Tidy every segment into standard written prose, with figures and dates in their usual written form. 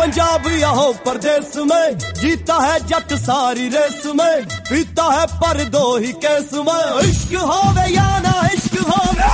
पंजाब या हो परदेस में, जीता है जट सारी रेस में, पीता है पर दो ही केस में। इश्क होवे या ना इश्क होवे,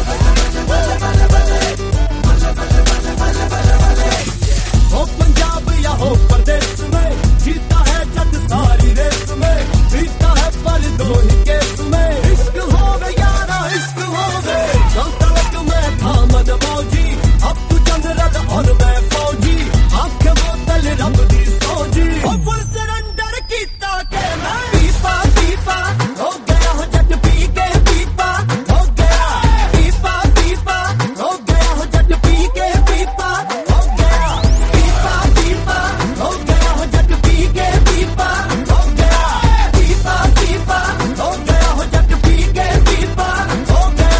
हो पंजाब या हो परदेस में, जीता है जट सारी रेस में, पीता है पर दो ही केस में। इश्क होवे या ना इश्क होवे, चलता लग मैं था मन मौजी, अब तू चंद्रद और मैं फौजी, आंख बोतल रब दी सौजी। फुल सरेंडर कीता के मैं पीपा पीपा हो गया हो जट पी के पीपा, हो गया पीपा पीपा हो गया हो जट पी के पीपा, हो गया पीपा पीपा हो गया हो जट पी के पीपा, हो गया पीपा पीपा हो गया हो जट पी के पीपा, हो गया।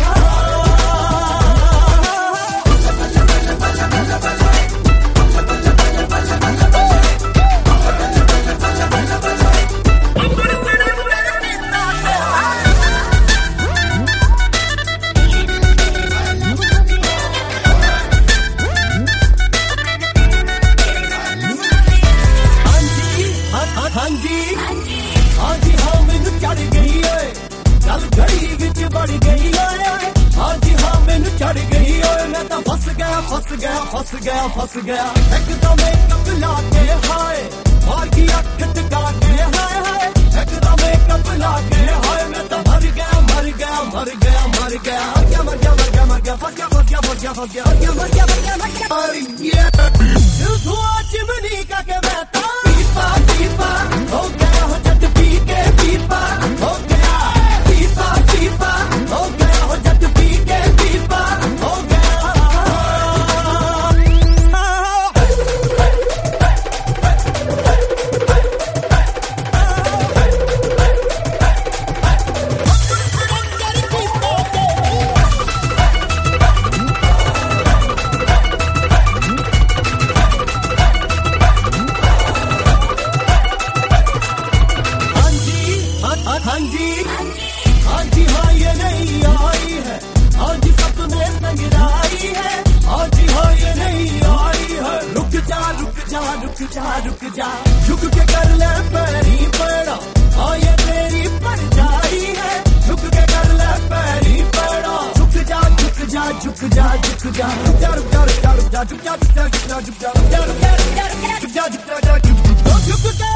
हाँ जी हाँ मैनू चढ़ गई है, चल घड़ी विच बढ़ गई है। हाँ जी हाँ मैनू चढ़ गई है, मैं तो फस गया फस गया फस गया फस गया। एकदम मेकअप लाके हाय, मार की अख टिका के हाय हाय, एकदम मेकअप लाके हाय, मैं तो मर गया मर गया मर गया मर गया मर गया मर गया मर गया मर गया फस गया फस गया फस गया फस गया मर गया मर गया मर गया मर गया। दिल धुआं चिमनी का के बहता पीपा पीपा हो गया हो जट पी के पीपा, हो गया पीपा पीपा हो गया हो जट पी के पीपा, हो गया। हाँ जी हाँ ये नहीं आई है, हाँ जी सपने संगराई है, हाँ जी हाँ ये नहीं आई है। रुक जा रुक जा रुक जा रुक जा, झुक के कर ले पैरी पड़ा, हाँ ये तेरी परछाई है, झुक के कर ले पैरी पड़ा। झुक जा झुक जा झुक जा झुक जा रुक जा रुक जा रुक जा रुक जा झुक जा झुक जा झुक जा झुक जा रुक जा रुक जा रुक जा झुक जा झुक जा झुक जा।